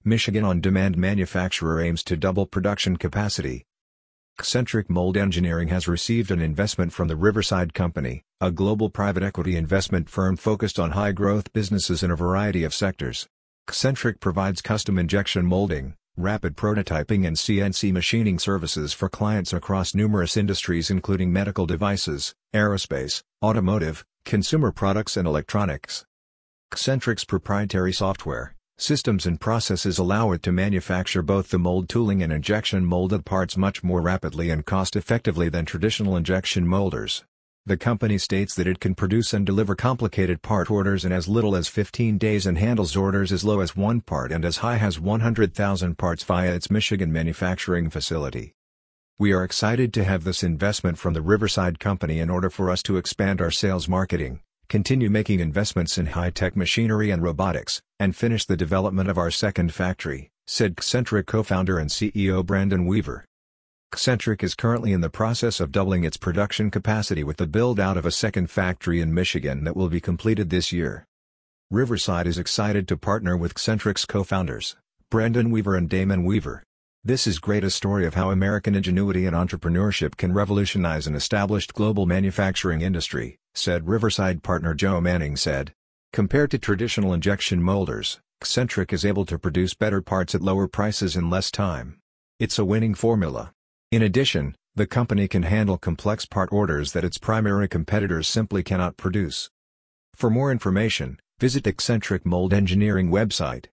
Michigan on-demand manufacturer aims to double production capacity. Concentric Mold Engineering has received an investment from the Riverside Company, a global private equity investment firm focused on high-growth businesses in a variety of sectors. Concentric provides custom injection molding, rapid prototyping and CNC machining services for clients across numerous industries including medical devices, aerospace, automotive, consumer products and electronics. Concentric's proprietary software, systems and processes allow it to manufacture both the mold tooling and injection molded parts much more rapidly and cost-effectively than traditional injection molders. The company states that it can produce and deliver complicated part orders in as little as 15 days and handles orders as low as 1 part and as high as 100,000 parts via its Michigan manufacturing facility. We are excited to have this investment from the Riverside Company in order for us to expand our sales marketing, continue making investments in high-tech machinery and robotics, and finish the development of our second factory, said Concentric co-founder and CEO Brandon Weaver. Concentric is currently in the process of doubling its production capacity with the build-out of a second factory in Michigan that will be completed this year. Riverside is excited to partner with Concentric's co-founders, Brandon Weaver and Damon Weaver. This is great a story of how American ingenuity and entrepreneurship can revolutionize an established global manufacturing industry, said Riverside partner Joe Manning said. Compared to traditional injection molders, Concentric is able to produce better parts at lower prices in less time. It's a winning formula. In addition, the company can handle complex part orders that its primary competitors simply cannot produce. For more information, visit Concentric Mold Engineering website.